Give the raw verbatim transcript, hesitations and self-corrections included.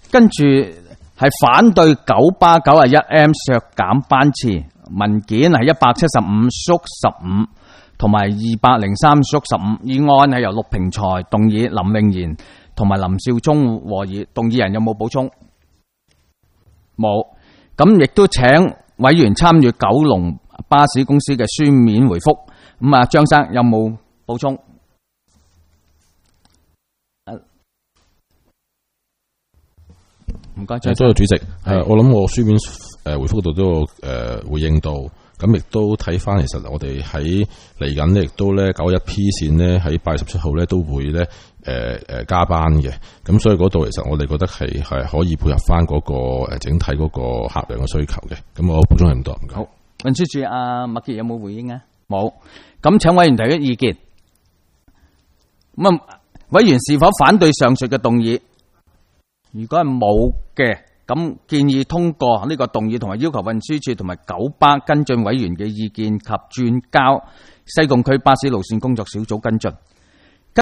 跟住係反對九巴九十一 M 削減班次，文件係一百七十五縮十五，同埋二百零三縮十五。議案係由陸平才動議，林穎賢同埋林少忠和議。動議人有冇補充？冇。咁亦都請委員參與九龍巴士公司嘅書面回覆。咁啊，張生有冇補充？唔該， 多謝主席。誒，我諗我書面誒回覆度都有誒回應到，咁亦都睇翻，其實我哋喺嚟緊咧，亦都咧九一 P 線咧喺八月十七號咧都會咧誒誒加班嘅，咁所以嗰度其實我哋覺得係係可以配合翻嗰個誒整體嗰個客量嘅需求嘅。咁我補充係咁多。唔該。 好，運輸署阿麥傑有冇回應啊？冇。咁請委員提出意見。咁啊，委員是否反對上述嘅動議？如果係冇嘅，咁建議通過呢個動議，同埋要求運輸署同埋九巴跟進委員嘅意見及轉交西貢區巴士路線工作小組跟進。